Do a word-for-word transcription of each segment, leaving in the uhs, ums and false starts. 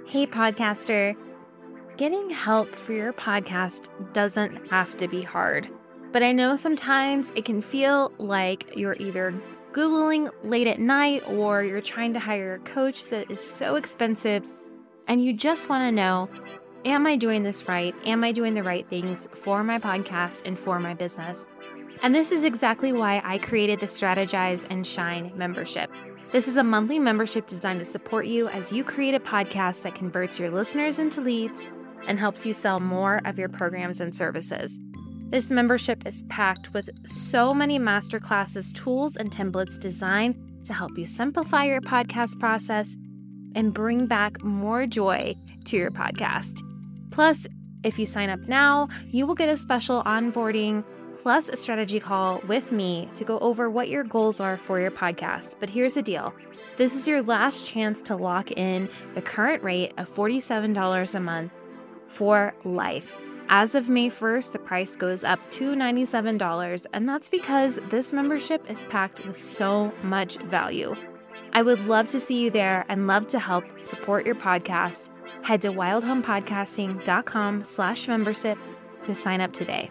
Hey, podcaster. Getting help for your podcast doesn't have to be hard, but I know sometimes it can feel like you're either Googling late at night or you're trying to hire a coach that is so expensive and you just want to know, am I doing this right? Am I doing the right things for my podcast and for my business? And this is exactly why I created the Strategize and Shine membership. This is a monthly membership designed to support you as you create a podcast that converts your listeners into leads and helps you sell more of your programs and services. This membership is packed with so many masterclasses, tools, and templates designed to help you simplify your podcast process and bring back more joy to your podcast. Plus, if you sign up now, you will get a special onboarding plus a strategy call with me to go over what your goals are for your podcast. But here's the deal. This is your last chance to lock in the current rate of forty-seven dollars a month for life. As of May first, the price goes up to ninety-seven dollars, and that's because this membership is packed with so much value. I would love to see you there and love to help support your podcast. Head to wildhomepodcasting.com slash membership to sign up today.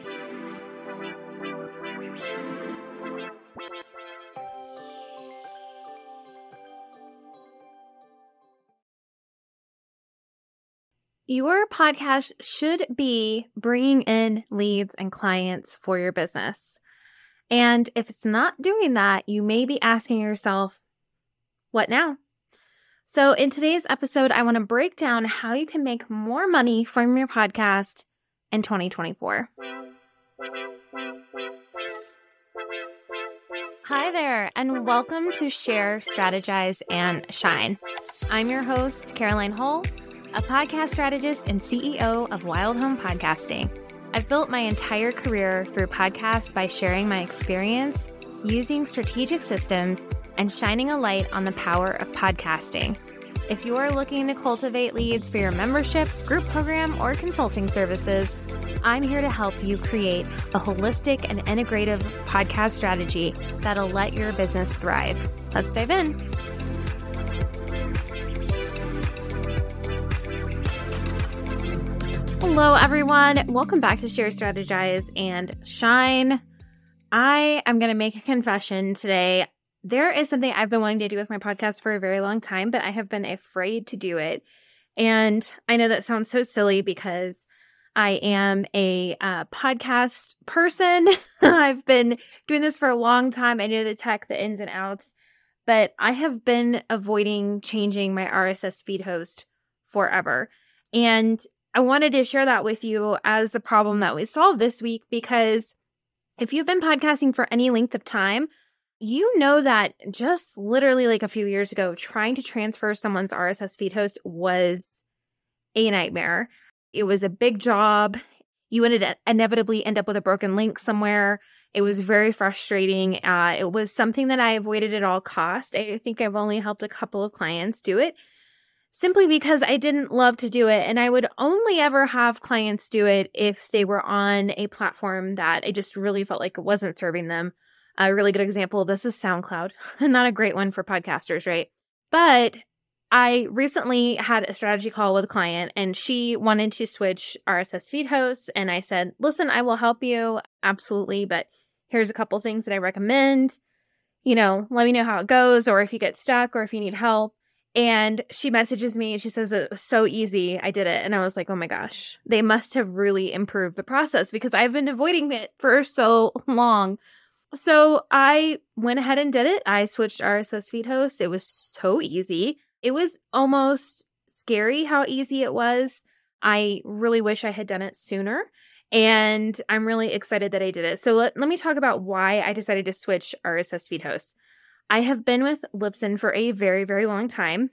Your podcast should be bringing in leads and clients for your business. And if it's not doing that, you may be asking yourself, what now? So in today's episode, I want to break down how you can make more money from your podcast in twenty twenty-four. Hi there, and welcome to Share, Strategize, and Shine. I'm your host, Caroline Hull, a podcast strategist and C E O of Wild Home Podcasting. I've built my entire career through podcasts by sharing my experience, using strategic systems, and shining a light on the power of podcasting. If you are looking to cultivate leads for your membership, group program, or consulting services, I'm here to help you create a holistic and integrative podcast strategy that'll let your business thrive. Let's dive in. Hello, everyone. Welcome back to Share, Strategize, and Shine. I am going to make a confession today. There is something I've been wanting to do with my podcast for a very long time, but I have been afraid to do it. And I know that sounds so silly because I am a uh, podcast person. I've been doing this for a long time. I know the tech, the ins and outs, but I have been avoiding changing my R S S feed host forever. And I wanted to share that with you as the problem that we solved this week, because if you've been podcasting for any length of time, you know that just literally like a few years ago, trying to transfer someone's R S S feed host was a nightmare. It was a big job. You would inevitably end up with a broken link somewhere. It was very frustrating. Uh, it was something that I avoided at all costs. I think I've only helped a couple of clients do it, simply because I didn't love to do it. And I would only ever have clients do it if they were on a platform that I just really felt like it wasn't serving them. A really good example of this is SoundCloud. Not a great one for podcasters, right? But I recently had a strategy call with a client and she wanted to switch R S S feed hosts. And I said, listen, I will help you. Absolutely. But here's a couple things that I recommend. You know, let me know how it goes, or if you get stuck, or if you need help. And she messages me and she says, it was so easy. I did it. And I was like, oh my gosh, they must have really improved the process because I've been avoiding it for so long. So I went ahead and did it. I switched R S S feed host. It was so easy. It was almost scary how easy it was. I really wish I had done it sooner. And I'm really excited that I did it. So let, let me talk about why I decided to switch R S S feed hosts. I have been with Libsyn for a very, very long time,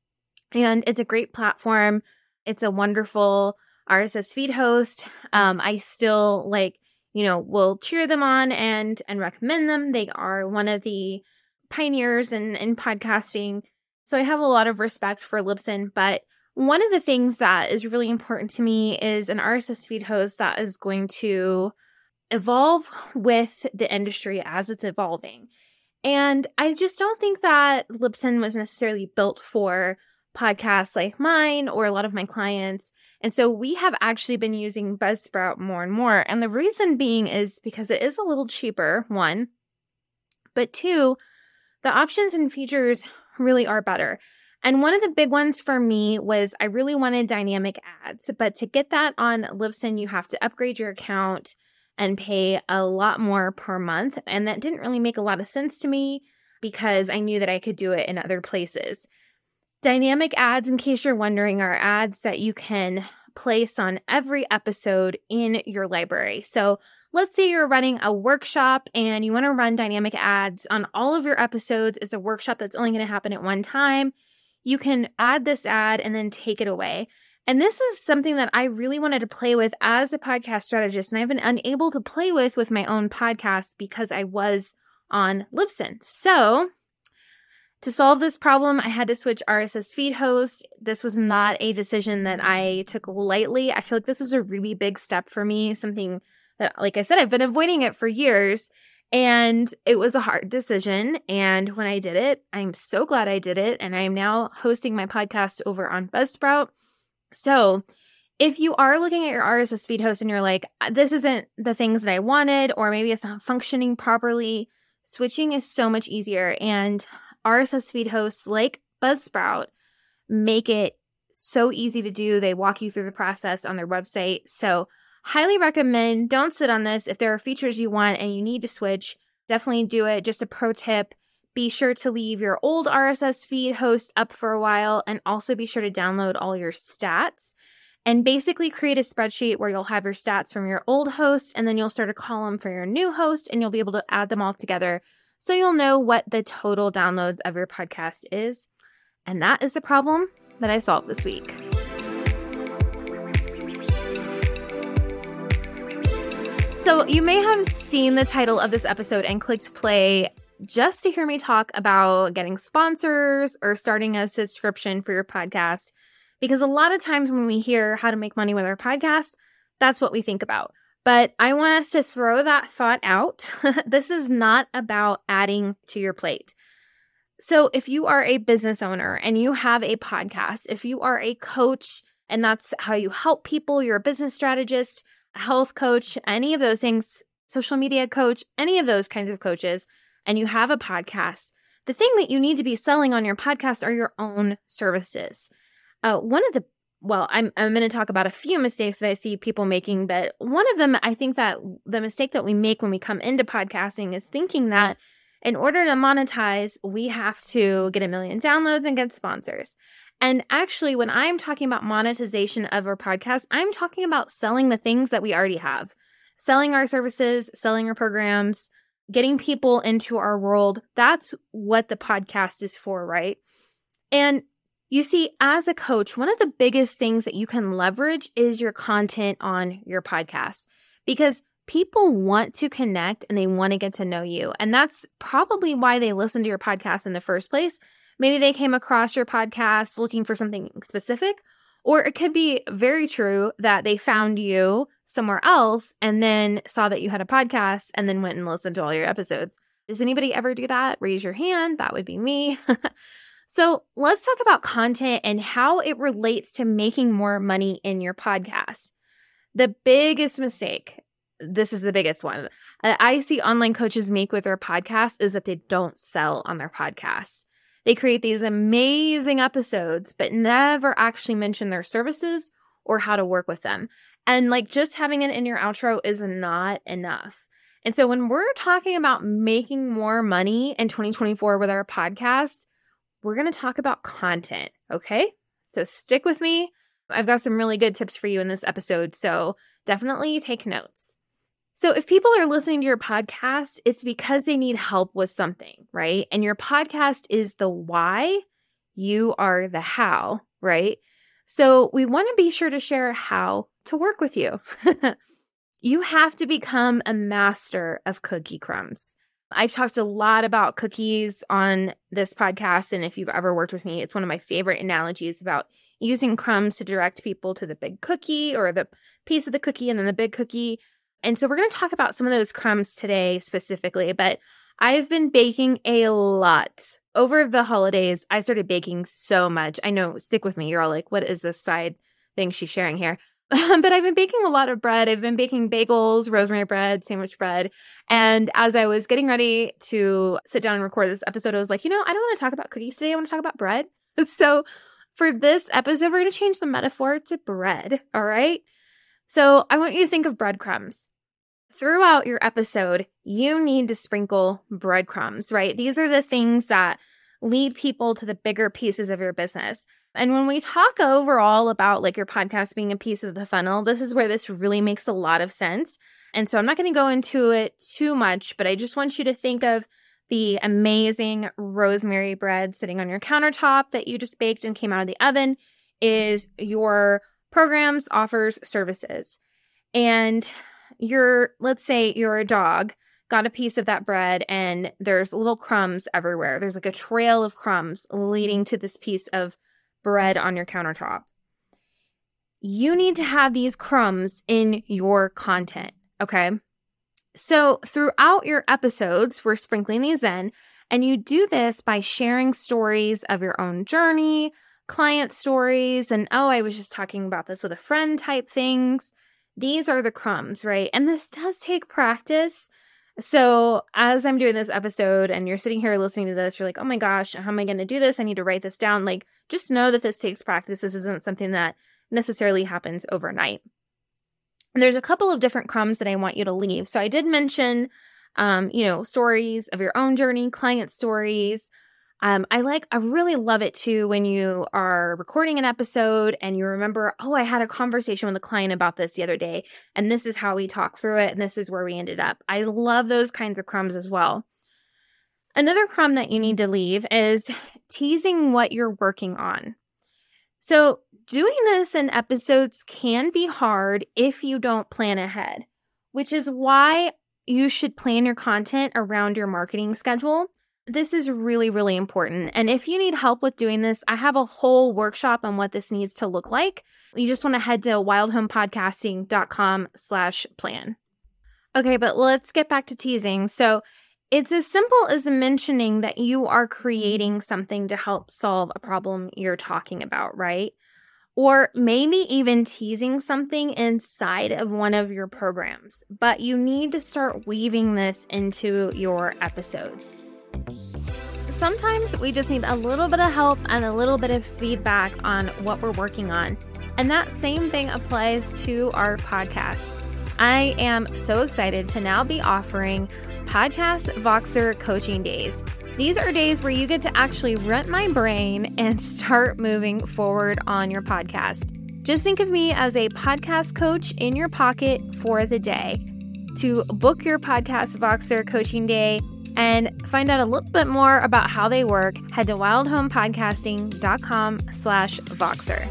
and it's a great platform. It's a wonderful R S S feed host. Um, I still like, you know, will cheer them on and and recommend them. They are one of the pioneers in, in podcasting. So I have a lot of respect for Libsyn, but one of the things that is really important to me is an R S S feed host that is going to evolve with the industry as it's evolving. And I just don't think that Libsyn was necessarily built for podcasts like mine or a lot of my clients. And so we have actually been using Buzzsprout more and more. And the reason being is because it is a little cheaper, one, but two, the options and features really are better. And one of the big ones for me was I really wanted dynamic ads. But to get that on Libsyn, you have to upgrade your account and pay a lot more per month. And that didn't really make a lot of sense to me because I knew that I could do it in other places. Dynamic ads, in case you're wondering, are ads that you can place on every episode in your library. So let's say you're running a workshop and you want to run dynamic ads on all of your episodes. It's a workshop that's only going to happen at one time. You can add this ad and then take it away. And this is something that I really wanted to play with as a podcast strategist, and I've been unable to play with with my own podcast because I was on Libsyn. So to solve this problem, I had to switch R S S feed hosts. This was not a decision that I took lightly. I feel like this was a really big step for me, something that, like I said, I've been avoiding it for years. And it was a hard decision. And when I did it, I'm so glad I did it. And I am now hosting my podcast over on Buzzsprout. So if you are looking at your R S S feed host and you're like, this isn't the things that I wanted, or maybe it's not functioning properly, switching is so much easier. And R S S feed hosts like Buzzsprout make it so easy to do. They walk you through the process on their website. So highly recommend. Don't sit on this. If there are features you want and you need to switch, definitely do it. Just a pro tip, be sure to leave your old R S S feed host up for a while, and also be sure to download all your stats and basically create a spreadsheet where you'll have your stats from your old host, and then you'll start a column for your new host, and you'll be able to add them all together so you'll know what the total downloads of your podcast is. And that is the problem that I solved this week. So you may have seen the title of this episode and clicked play just to hear me talk about getting sponsors or starting a subscription for your podcast. Because a lot of times when we hear how to make money with our podcast, that's what we think about. But I want us to throw that thought out. This is not about adding to your plate. So if you are a business owner and you have a podcast, if you are a coach and that's how you help people, you're a business strategist, a health coach, any of those things, social media coach, any of those kinds of coaches, and you have a podcast, the thing that you need to be selling on your podcast are your own services. Uh, one of the Well, I'm I'm going to talk about a few mistakes that I see people making, but one of them, I think that the mistake that we make when we come into podcasting is thinking that in order to monetize, we have to get a million downloads and get sponsors. And actually, when I'm talking about monetization of our podcast, I'm talking about selling the things that we already have, selling our services, selling our programs, getting people into our world. That's what the podcast is for, right? And you see, as a coach, one of the biggest things that you can leverage is your content on your podcast, because people want to connect and they want to get to know you. And that's probably why they listen to your podcast in the first place. Maybe they came across your podcast looking for something specific, or it could be very true that they found you somewhere else and then saw that you had a podcast and then went and listened to all your episodes. Does anybody ever do that? Raise your hand. That would be me. So let's talk about content and how it relates to making more money in your podcast. The biggest mistake, this is the biggest one, that I see online coaches make with their podcast is that they don't sell on their podcasts. They create these amazing episodes, but never actually mention their services or how to work with them. And like just having it in your outro is not enough. And so when we're talking about making more money in twenty twenty-four with our podcasts, we're going to talk about content, okay? So stick with me. I've got some really good tips for you in this episode, so definitely take notes. So if people are listening to your podcast, it's because they need help with something, right? And your podcast is the why, you are the how, right? So we want to be sure to share how to work with you. You have to become a master of cookie crumbs. I've talked a lot about cookies on this podcast, and if you've ever worked with me, it's one of my favorite analogies about using crumbs to direct people to the big cookie or the piece of the cookie and then the big cookie. And so we're going to talk about some of those crumbs today specifically, but I've been baking a lot over the holidays, I started baking so much. I know, stick with me. You're all like, what is this side thing she's sharing here? But I've been baking a lot of bread. I've been baking bagels, rosemary bread, sandwich bread. And as I was getting ready to sit down and record this episode, I was like, you know, I don't want to talk about cookies today. I want to talk about bread. So for this episode, we're going to change the metaphor to bread. All right. So I want you to think of breadcrumbs. Throughout your episode, you need to sprinkle breadcrumbs, right? These are the things that lead people to the bigger pieces of your business. And when we talk overall about like your podcast being a piece of the funnel, this is where this really makes a lot of sense. And so I'm not going to go into it too much, but I just want you to think of the amazing rosemary bread sitting on your countertop that you just baked and came out of the oven is your programs, offers, services. And you're, let's say you're a dog, got a piece of that bread and there's little crumbs everywhere. There's like a trail of crumbs leading to this piece of bread on your countertop. You need to have these crumbs in your content, okay? So throughout your episodes, we're sprinkling these in, and you do this by sharing stories of your own journey, client stories, and oh, I was just talking about this with a friend type things. These are the crumbs, right? And this does take practice. So as I'm doing this episode and you're sitting here listening to this, you're like, oh my gosh, how am I going to do this? I need to write this down. Like, just know that this takes practice. This isn't something that necessarily happens overnight. And there's a couple of different crumbs that I want you to leave. So I did mention, um, you know, stories of your own journey, client stories. Um, I like, I really love it too when you are recording an episode and you remember, oh, I had a conversation with a client about this the other day, and this is how we talked through it, and this is where we ended up. I love those kinds of crumbs as well. Another crumb that you need to leave is teasing what you're working on. So doing this in episodes can be hard if you don't plan ahead, which is why you should plan your content around your marketing schedule. This is really, really important. And if you need help with doing this, I have a whole workshop on what this needs to look like. You just want to head to wildhomepodcasting.com slash plan. Okay, but let's get back to teasing. So it's as simple as mentioning that you are creating something to help solve a problem you're talking about, right? Or maybe even teasing something inside of one of your programs. But you need to start weaving this into your episodes. Sometimes we just need a little bit of help and a little bit of feedback on what we're working on. And that same thing applies to our podcast. I am so excited to now be offering Podcast Voxer Coaching Days. These are days where you get to actually rent my brain and start moving forward on your podcast. Just think of me as a podcast coach in your pocket for the day. To book your Podcast Voxer Coaching Day and find out a little bit more about how they work, head to wildhomepodcasting.com slash Voxer.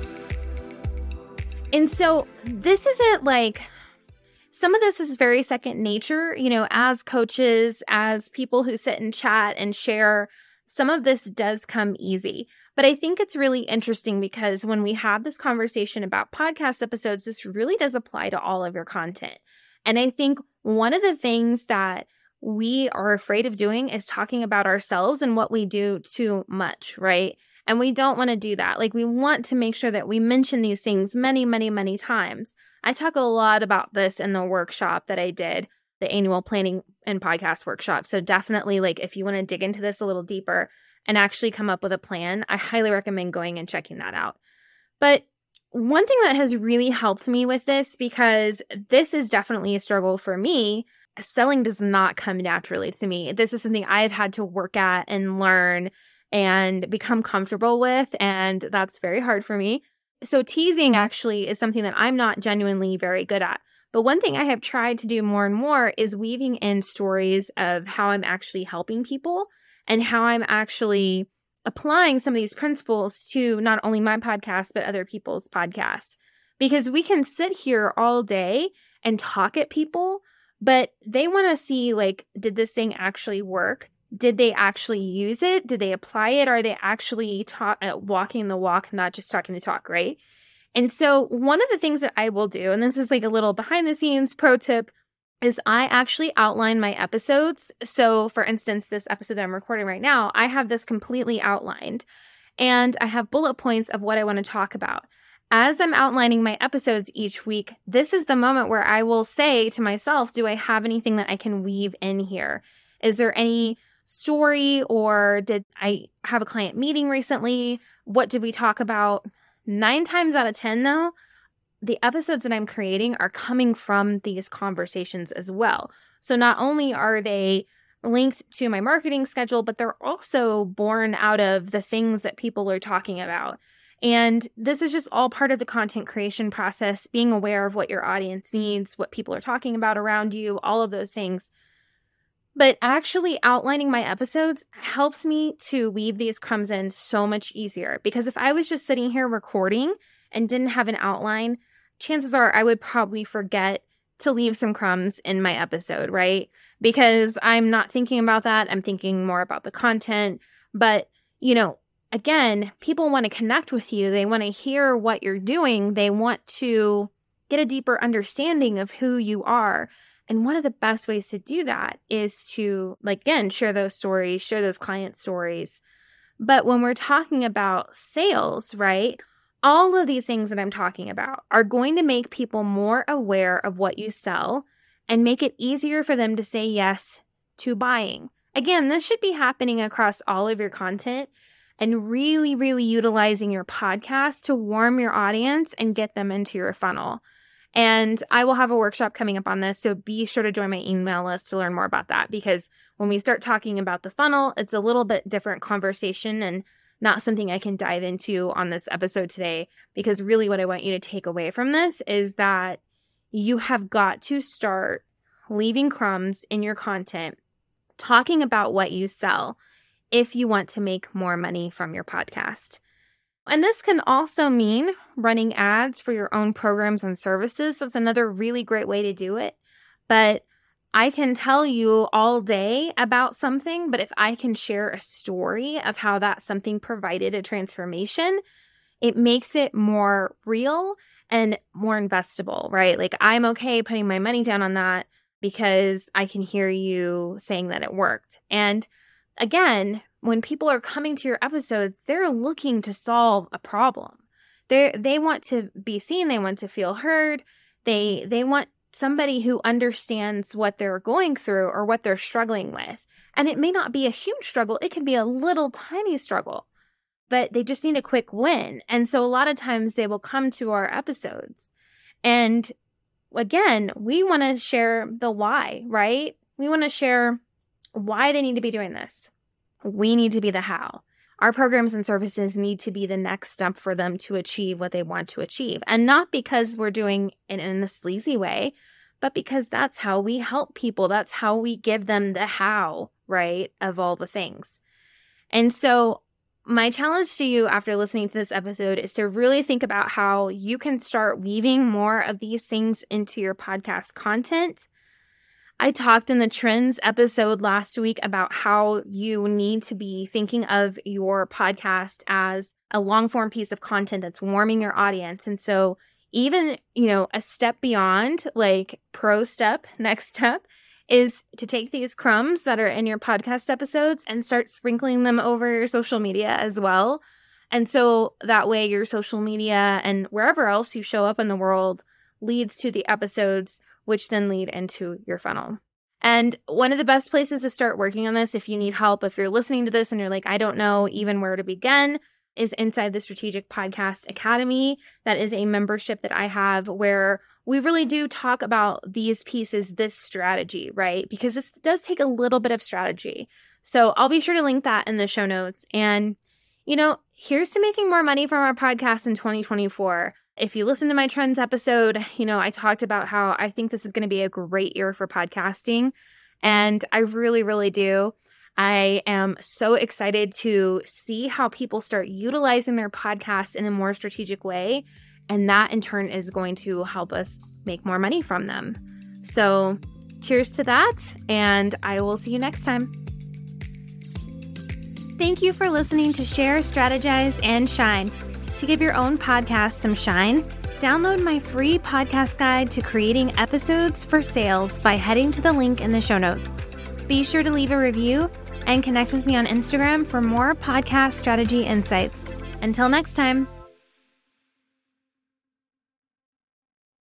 And so this isn't like, some of this is very second nature, you know, as coaches, as people who sit and chat and share, some of this does come easy. But I think it's really interesting because when we have this conversation about podcast episodes, this really does apply to all of your content. And I think one of the things that we are afraid of doing is talking about ourselves and what we do too much, right? And we don't want to do that. Like, we want to make sure that we mention these things many, many, many times. I talk a lot about this in the workshop that I did, the annual planning and podcast workshop. So definitely, like, if you want to dig into this a little deeper and actually come up with a plan, I highly recommend going and checking that out. But one thing that has really helped me with this, because this is definitely a struggle for me, selling does not come naturally to me. This is something I've had to work at and learn and become comfortable with, and that's very hard for me. So teasing actually is something that I'm not genuinely very good at. But one thing I have tried to do more and more is weaving in stories of how I'm actually helping people and how I'm actually applying some of these principles to not only my podcast, but other people's podcasts. Because we can sit here all day and talk at people, but they want to see, like, did this thing actually work? Did they actually use it? Did they apply it? Are they actually ta- uh, walking the walk, not just talking the talk, right? And so one of the things that I will do, and this is like a little behind the scenes pro tip, is I actually outline my episodes. So for instance, this episode that I'm recording right now, I have this completely outlined and I have bullet points of what I want to talk about. As I'm outlining my episodes each week, this is the moment where I will say to myself, do I have anything that I can weave in here? Is there any story, or did I have a client meeting recently? What did we talk about? Nine times out of ten, though, the episodes that I'm creating are coming from these conversations as well. So not only are they linked to my marketing schedule, but they're also born out of the things that people are talking about. And this is just all part of the content creation process, being aware of what your audience needs, what people are talking about around you, all of those things. But actually outlining my episodes helps me to weave these crumbs in so much easier. Because if I was just sitting here recording and didn't have an outline, chances are I would probably forget to leave some crumbs in my episode, right? Because I'm not thinking about that. I'm thinking more about the content. But, you know, again, people want to connect with you. They want to hear what you're doing. They want to get a deeper understanding of who you are. And one of the best ways to do that is to, like, again, share those stories, share those client stories. But when we're talking about sales, right, all of these things that I'm talking about are going to make people more aware of what you sell and make it easier for them to say yes to buying. Again, this should be happening across all of your content and really, really utilizing your podcast to warm your audience and get them into your funnel. And I will have a workshop coming up on this, so be sure to join my email list to learn more about that, because when we start talking about the funnel, it's a little bit different conversation and not something I can dive into on this episode today, because really what I want you to take away from this is that you have got to start leaving crumbs in your content, talking about what you sell if you want to make more money from your podcast. And this can also mean running ads for your own programs and services. That's another really great way to do it. But I can tell you all day about something, but if I can share a story of how that something provided a transformation, it makes it more real and more investable, right? Like, I'm okay putting my money down on that because I can hear you saying that it worked. And again, when people are coming to your episodes, they're looking to solve a problem. They they want to be seen. They want to feel heard. They they want somebody who understands what they're going through or what they're struggling with. And it may not be a huge struggle. It can be a little tiny struggle, but they just need a quick win. And so a lot of times they will come to our episodes. And again, we want to share the why, right? We want to share why they need to be doing this. We need to be the how. Our programs and services need to be the next step for them to achieve what they want to achieve. And not because we're doing it in a sleazy way, but because that's how we help people. That's how we give them the how, right, of all the things. And so my challenge to you after listening to this episode is to really think about how you can start weaving more of these things into your podcast content. I talked in the trends episode last week about how you need to be thinking of your podcast as a long form piece of content that's warming your audience. And so even, you know, a step beyond, like pro step, next step, is to take these crumbs that are in your podcast episodes and start sprinkling them over your social media as well. And so that way your social media and wherever else you show up in the world leads to the episodes, which then lead into your funnel. And one of the best places to start working on this, if you need help, if you're listening to this and you're like, I don't know even where to begin, is inside the Strategic Podcast Academy. That is a membership that I have where we really do talk about these pieces, this strategy, right? Because this does take a little bit of strategy. So I'll be sure to link that in the show notes. And, you know, here's to making more money from our podcast in twenty twenty-four. If you listen to my trends episode, you know, I talked about how I think this is going to be a great year for podcasting. And I really, really do. I am so excited to see how people start utilizing their podcasts in a more strategic way. And that in turn is going to help us make more money from them. So cheers to that. And I will see you next time. Thank you for listening to Share, Strategize, and Shine. To give your own podcast some shine, Download my free podcast guide to creating episodes for sales by heading to the link in the show notes. Be sure to leave a review and connect with me on Instagram for more podcast strategy insights. Until next time.